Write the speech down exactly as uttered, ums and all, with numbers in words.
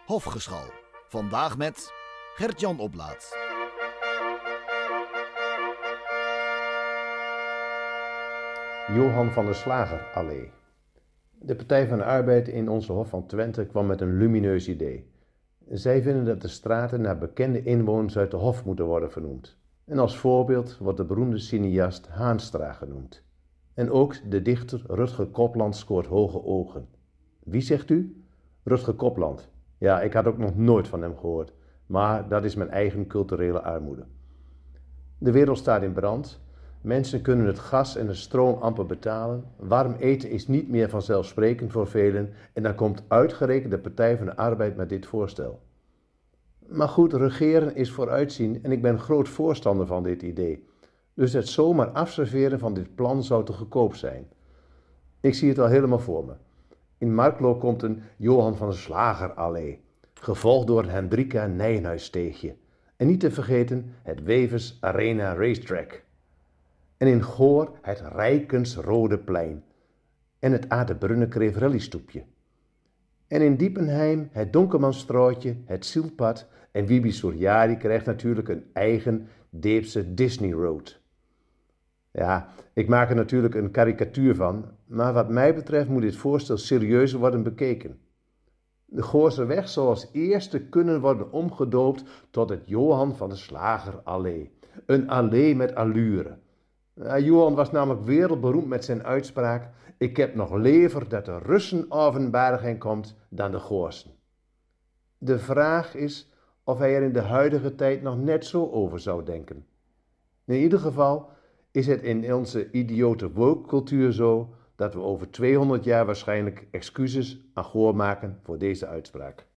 Hofgeschal. Vandaag met Gert-Jan Oplaat. Johan van der Slager Allee. De Partij van de Arbeid in onze Hof van Twente kwam met een lumineus idee. Zij vinden dat de straten naar bekende inwoners uit de Hof moeten worden vernoemd. En als voorbeeld wordt de beroemde cineast Haanstra genoemd. En ook de dichter Rutger Kopland scoort hoge ogen. Wie zegt u? Rutger Kopland. Ja, ik had ook nog nooit van hem gehoord, maar dat is mijn eigen culturele armoede. De wereld staat in brand. Mensen kunnen het gas en de stroom amper betalen. Warm eten is niet meer vanzelfsprekend voor velen en dan komt uitgerekend de Partij van de Arbeid met dit voorstel. Maar goed, regeren is vooruitzien en ik ben groot voorstander van dit idee. Dus het zomaar afserveren van dit plan zou te goedkoop zijn. Ik zie het al helemaal voor me. In Marklo komt een Johan van der Slager Allee, gevolgd door een Hendrika Nijenhuissteegje. En niet te vergeten het Wevers Arena Racetrack. En in Goor het Rijkensrode Plein. En het Aardebrunnenkreef rallystoepje. En in Diepenheim het Donkermansstraatje, het Zielpad en Wibi Suriari krijgt natuurlijk een eigen Deepse Disney Road. Ja, ik maak er natuurlijk een karikatuur van, maar wat mij betreft moet dit voorstel serieuzer worden bekeken. De Goorserweg zou als eerste kunnen worden omgedoopt tot het Johan van der Slager Allee. Een allee met allure. Ja, Johan was namelijk wereldberoemd met zijn uitspraak: ik heb nog liever dat de Russen over Bergen komt dan de Goorsen. De vraag is of hij er in de huidige tijd nog net zo over zou denken. In ieder geval is het in onze idiote woke-cultuur zo dat we over tweehonderd jaar waarschijnlijk excuses aan Goor maken voor deze uitspraak.